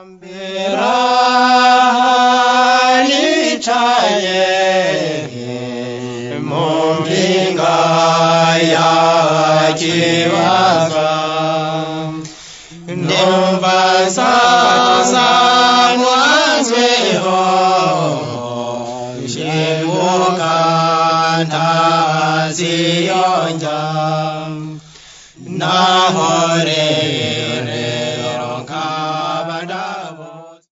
nicaye mu mpinga ya Kibaza ndumva sazanwazweho shemuka ntaziyonja nahore